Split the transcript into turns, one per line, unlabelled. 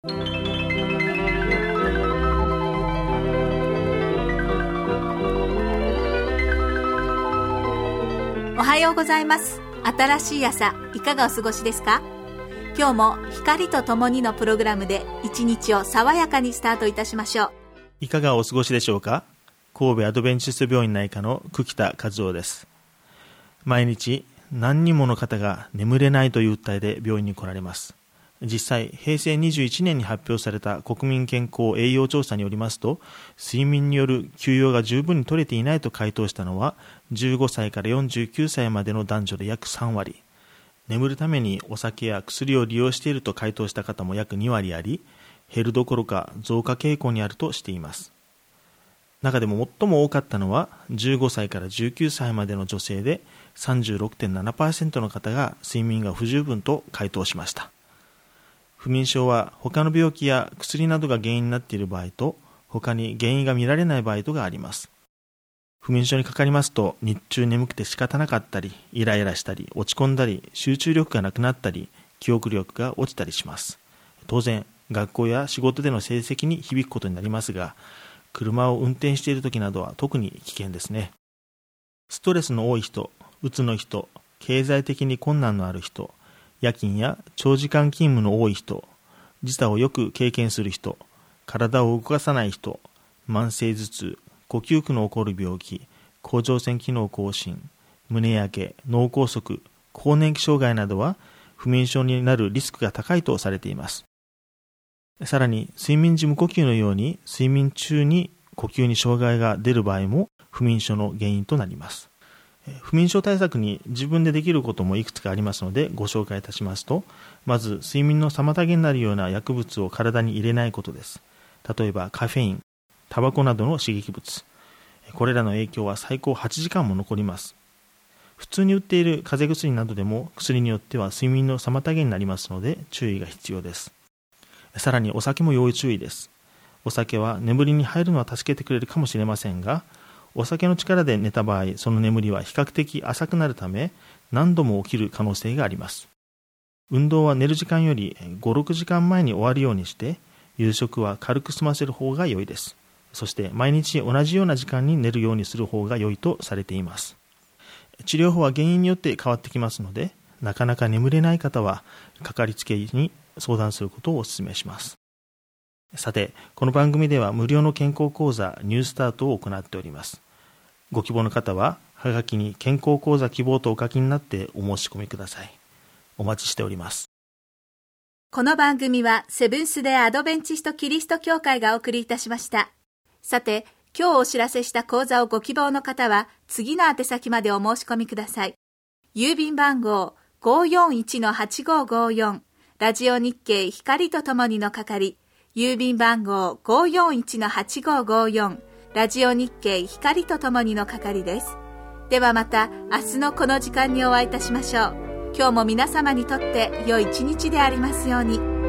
おはようございます。新しい朝、いかがお過ごしですか？今日も光とともにのプログラムで一日を爽やかにスタートいたしましょう。
いかがお過ごしでしょうか？神戸アドベンチスト病院内科の久木田和夫です。毎日何人もの方が眠れないという訴えで病院に来られます。実際、平成21年に発表された国民健康栄養調査によりますと、睡眠による休養が十分に取れていないと回答したのは15歳から49歳までの男女で約3割、眠るためにお酒や薬を利用していると回答した方も約2割あり、減るどころか増加傾向にあるとしています。中でも最も多かったのは15歳から19歳までの女性で 36.7% の方が睡眠が不十分と回答しました。不眠症は他の病気や薬などが原因になっている場合と、他に原因が見られない場合とがあります。不眠症にかかりますと、日中眠くて仕方なかったり、イライラしたり、落ち込んだり、集中力がなくなったり、記憶力が落ちたりします。当然、学校や仕事での成績に響くことになりますが、車を運転している時などは特に危険ですね。ストレスの多い人、うつの人、経済的に困難のある人、夜勤や長時間勤務の多い人、時差をよく経験する人、体を動かさない人、慢性頭痛、呼吸器の起こる病気、甲状腺機能亢進、胸焼け、脳梗塞、更年期障害などは不眠症になるリスクが高いとされています。さらに睡眠時無呼吸のように睡眠中に呼吸に障害が出る場合も不眠症の原因となります。不眠症対策に自分でできることもいくつかありますのでご紹介いたしますと、まず睡眠の妨げになるような薬物を体に入れないことです。例えばカフェイン、タバコなどの刺激物、これらの影響は最高8時間も残ります。普通に売っている風邪薬などでも薬によっては睡眠の妨げになりますので注意が必要です。さらにお酒も要注意です。お酒は眠りに入るのは助けてくれるかもしれませんが、お酒の力で寝た場合、その眠りは比較的浅くなるため、何度も起きる可能性があります。運動は寝る時間より5、6時間前に終わるようにして、夕食は軽く済ませる方が良いです。そして毎日同じような時間に寝るようにする方が良いとされています。治療法は原因によって変わってきますので、なかなか眠れない方は、かかりつけ医に相談することをお勧めします。さて、この番組では無料の健康講座ニュースタートを行っております。ご希望の方ははがきに健康講座希望とお書きになってお申し込みください。お待ちしております。
この番組はセブンス・デ・アドベンチスト・キリスト教会がお送りいたしました。さて、今日お知らせした講座をご希望の方は次の宛先までお申し込みください。郵便番号 541-8554 ラジオ日経光とともにの係、郵便番号 541-8554 ラジオ日経光とともにの係です。ではまた明日のこの時間にお会いいたしましょう。今日も皆様にとって良い一日でありますように。